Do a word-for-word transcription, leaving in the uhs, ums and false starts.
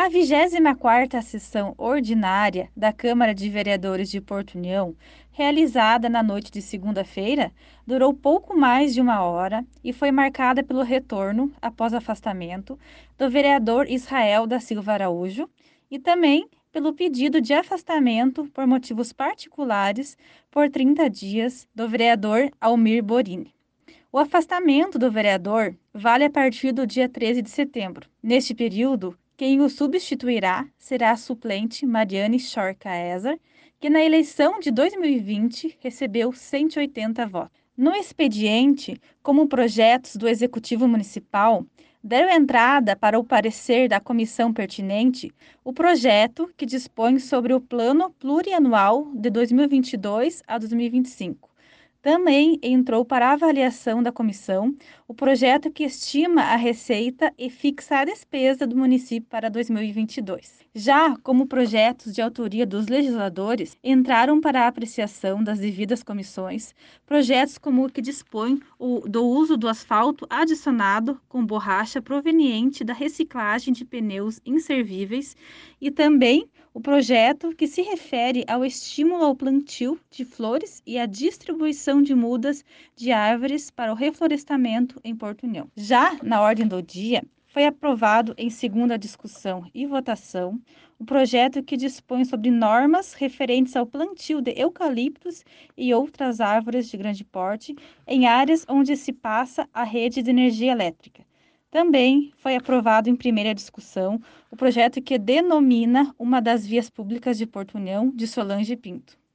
A vigésima quarta sessão ordinária da Câmara de Vereadores de Porto União, realizada na noite de segunda-feira, durou pouco mais de uma hora e foi marcada pelo retorno, após afastamento, do vereador Israel da Silva Araújo e também pelo pedido de afastamento por motivos particulares por trinta dias do vereador Almir Borini. O afastamento do vereador vale a partir do dia treze de setembro. Neste período, quem o substituirá será a suplente Mariane Shor Caesar, que na eleição de dois mil e vinte recebeu cento e oitenta votos. No expediente, como projetos do Executivo Municipal, deram entrada para o parecer da comissão pertinente o projeto que dispõe sobre o Plano Plurianual de dois mil e vinte e dois a dois mil e vinte e cinco. Também entrou para a avaliação da comissão o projeto que estima a receita e fixa a despesa do município para dois mil e vinte e dois. Já como projetos de autoria dos legisladores, entraram para a apreciação das devidas comissões projetos como o que dispõe o, do uso do asfalto adicionado com borracha proveniente da reciclagem de pneus inservíveis e também o projeto que se refere ao estímulo ao plantio de flores e à distribuição de mudas de árvores para o reflorestamento em Porto União. Já na ordem do dia, foi aprovado em segunda discussão e votação o projeto que dispõe sobre normas referentes ao plantio de eucaliptos e outras árvores de grande porte em áreas onde se passa a rede de energia elétrica. Também foi aprovado em primeira discussão o projeto que denomina uma das vias públicas de Porto União de Solange Pinto.